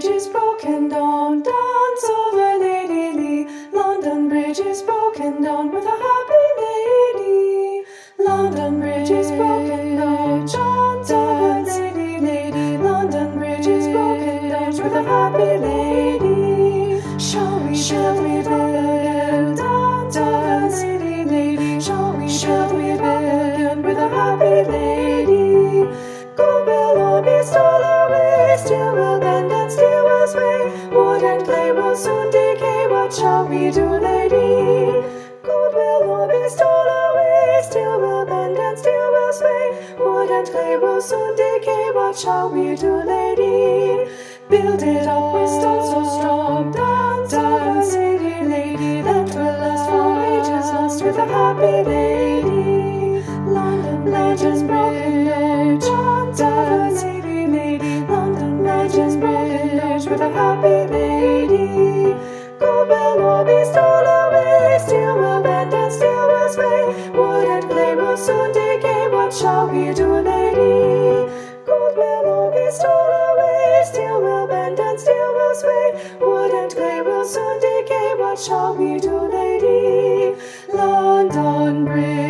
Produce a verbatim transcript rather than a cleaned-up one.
Bridge is broken down, dance over Lady Lee. London Bridge is broken down with a happy lady. London Bridge is broken down, dance over Lady Lady. London Bridge is broken down with a happy lady. Shall we, shall we build, dance over Lady Lady. Shall we, shall we build with a happy lady? Go below, be stole away, steel will bend and steel will sway. Wood and clay will soon decay, what shall we do, lady? Gold will all be stole away, steel will bend and steel will sway. Wood and clay will soon decay, what shall we do, lady? Build it up with stones so strong, dance, dance, lady, lady, that will last for ages, lost with a happy lady. London Bridge is broken down, dance, dance, lady, lady. London Bridge is broken down with a happy lady. Gold will all be stole away, steel will bend and steel will sway. Wood and clay will soon decay, what shall we do, lady? Gold will all be stole away, steel will bend and steel will sway. Wood and clay will soon decay, what shall we do, lady? London Bridge.